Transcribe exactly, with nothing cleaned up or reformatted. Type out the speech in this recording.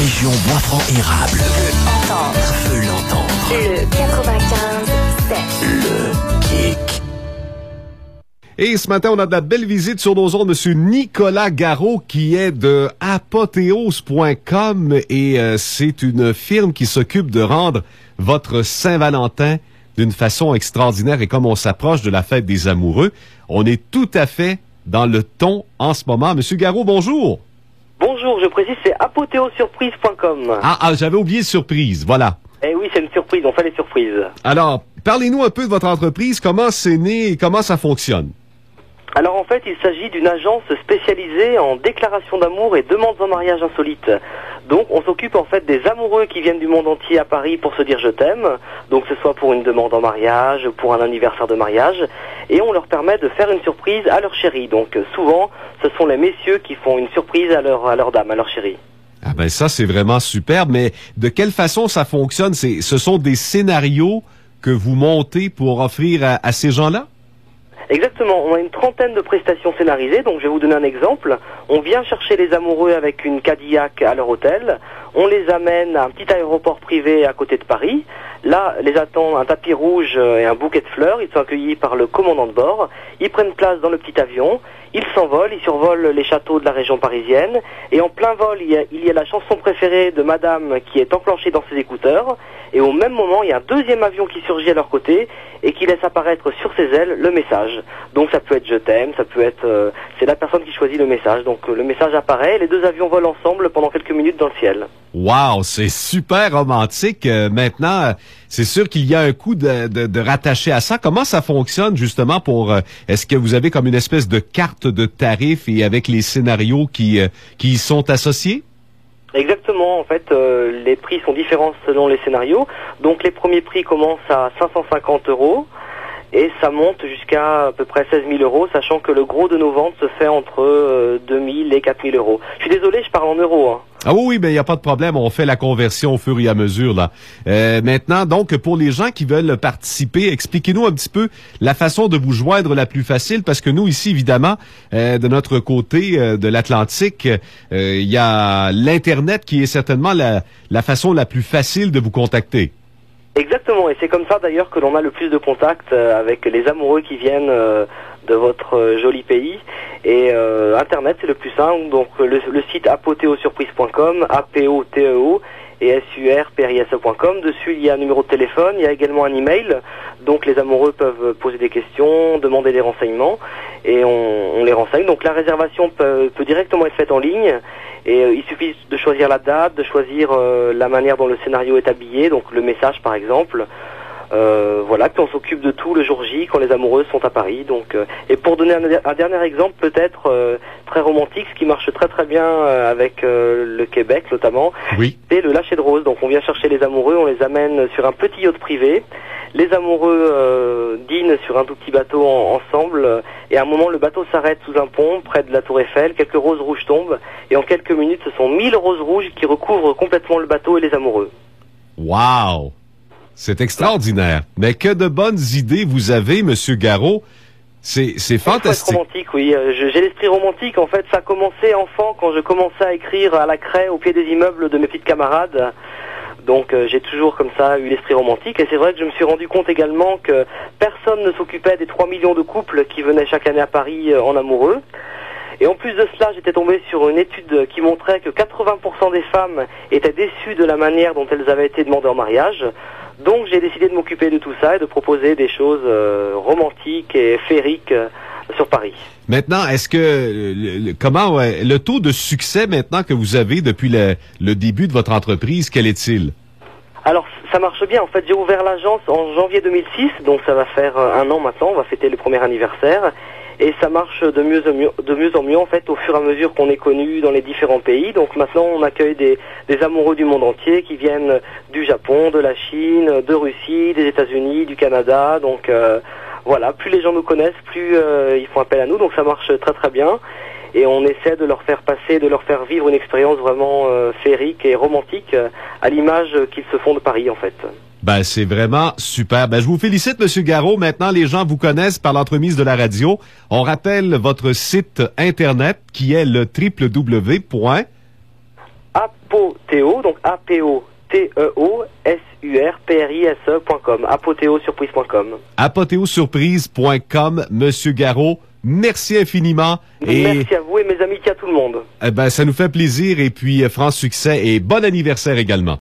région Bois-Franc-Érable veut entendre. veut l'entendre. Le quatre-vingt-quinze sept. Le Kick. Et ce matin, on a de la belle visite sur nos ondes, Monsieur Nicolas Garot, qui est de apothéose point com et euh, c'est une firme qui s'occupe de rendre votre Saint-Valentin d'une façon extraordinaire. Et comme on s'approche de la fête des amoureux, on est tout à fait dans le ton en ce moment. Monsieur Garot, bonjour. Bonjour, je précise, c'est apothéose surprise point com. Ah, ah j'avais oublié surprise, voilà. Eh oui, c'est une surprise, on fait les surprises. Alors, parlez-nous un peu de votre entreprise, comment c'est né et comment ça fonctionne. Alors en fait, il s'agit d'une agence spécialisée en déclaration d'amour et demandes en mariage insolites. Donc on s'occupe en fait des amoureux qui viennent du monde entier à Paris pour se dire je t'aime, donc que ce soit pour une demande en mariage, pour un anniversaire de mariage, et on leur permet de faire une surprise à leur chérie. Donc souvent, ce sont les messieurs qui font une surprise à leur, à leur dame, à leur chérie. Ah ben ça, c'est vraiment superbe, mais de quelle façon ça fonctionne? C'est, ce sont des scénarios que vous montez pour offrir à, à ces gens-là? Exactement, on a une trentaine de prestations scénarisées, donc je vais vous donner un exemple. On vient chercher les amoureux avec une Cadillac à leur hôtel, on les amène à un petit aéroport privé à côté de Paris. Là, les attend un tapis rouge et un bouquet de fleurs, ils sont accueillis par le commandant de bord, ils prennent place dans le petit avion, ils s'envolent, ils survolent les châteaux de la région parisienne, et en plein vol, il y a, il y a la chanson préférée de madame qui est enclenchée dans ses écouteurs, et au même moment, il y a un deuxième avion qui surgit à leur côté, et qui laisse apparaître sur ses ailes le message. Donc ça peut être je t'aime, ça peut être... Euh, c'est la personne qui choisit le message. Donc euh, le message apparaît, et les deux avions volent ensemble pendant quelques minutes dans le ciel. Wow, c'est super romantique. Euh, maintenant, euh, c'est sûr qu'il y a un coup de, de, de rattacher à ça. Comment ça fonctionne justement pour... Euh, est-ce que vous avez comme une espèce de carte de tarifs et avec les scénarios qui, euh, qui y sont associés? Exactement, en fait, euh, les prix sont différents selon les scénarios. Donc les premiers prix commencent à cinq cent cinquante euros et ça monte jusqu'à à peu près seize mille euros, sachant que le gros de nos ventes se fait entre euh, deux mille et quatre mille euros. Je suis désolé, je parle en euros. Hein. Ah oui, oui, ben il n'y a pas de problème, on fait la conversion au fur et à mesure là. Euh, maintenant, donc, pour les gens qui veulent participer, expliquez-nous un petit peu la façon de vous joindre la plus facile, parce que nous, ici, évidemment, euh, de notre côté euh, de l'Atlantique, il euh, y a l'Internet qui est certainement la, la façon la plus facile de vous contacter. Exactement, et c'est comme ça d'ailleurs que l'on a le plus de contacts euh, avec les amoureux qui viennent euh, de votre euh, joli pays. Et euh, Internet, c'est le plus simple, donc le, le site apothéose surprise point com, A P O T E O et S U R P R I S E point com. Dessus, il y a un numéro de téléphone, il y a également un email, donc les amoureux peuvent poser des questions, demander des renseignements, et on, on les renseigne. Donc la réservation peut, peut directement être faite en ligne, et euh, il suffit de choisir la date, de choisir euh, la manière dont le scénario est habillé, donc le message par exemple. Euh, voilà, puis on s'occupe de tout le jour J quand les amoureux sont à Paris. Donc, euh, et pour donner un, un dernier exemple, peut-être euh, très romantique, ce qui marche très très bien euh, avec euh, le Québec notamment, oui. C'est le lâcher de rose. Donc on vient chercher les amoureux, on les amène sur un petit yacht privé. Les amoureux euh, dînent sur un tout petit bateau en, ensemble, et à un moment le bateau s'arrête sous un pont près de la Tour Eiffel, quelques roses rouges tombent, et en quelques minutes ce sont mille roses rouges qui recouvrent complètement le bateau et les amoureux. Wow! C'est extraordinaire. Mais que de bonnes idées vous avez, Monsieur Garot. C'est, c'est fantastique. C'est romantique, oui. Euh, je, j'ai l'esprit romantique. En fait, ça a commencé enfant quand je commençais à écrire à la craie au pied des immeubles de mes petites camarades. Donc euh, j'ai toujours comme ça eu l'esprit romantique. Et c'est vrai que je me suis rendu compte également que personne ne s'occupait des trois millions de couples qui venaient chaque année à Paris euh, en amoureux. Et en plus de cela, j'étais tombé sur une étude qui montrait que quatre-vingts pour cent des femmes étaient déçues de la manière dont elles avaient été demandées en mariage. Donc j'ai décidé de m'occuper de tout ça et de proposer des choses euh, romantiques et féeriques euh, sur Paris. Maintenant, est-ce que le, le, comment ouais, le taux de succès maintenant que vous avez depuis le, le début de votre entreprise, quel est-il? Alors ça marche bien. En fait, j'ai ouvert l'agence en janvier deux mille six, donc ça va faire un an maintenant. On va fêter le premier anniversaire. Et ça marche de mieux en mieux, de mieux en mieux en fait au fur et à mesure qu'on est connu dans les différents pays. Donc maintenant on accueille des, des amoureux du monde entier qui viennent du Japon, de la Chine, de Russie, des États-Unis, du Canada. Donc euh, voilà, plus les gens nous connaissent, plus euh, ils font appel à nous. Donc ça marche très très bien. Et on essaie de leur faire passer, de leur faire vivre une expérience vraiment euh, féerique et romantique euh, à l'image qu'ils se font de Paris en fait. Ben, c'est vraiment super. Ben, je vous félicite, Monsieur Garot. Maintenant, les gens vous connaissent par l'entremise de la radio. On rappelle votre site Internet qui est le w w w point apothéose Apothéo, donc A P O T E O S U R P R I S E point com, apothéosurprise point com. apothéosurprise point com, Monsieur Garot. Merci infiniment. Et, merci à vous et mes amitiés à tout le monde. Eh ben, ça nous fait plaisir et puis, franc succès et bon anniversaire également.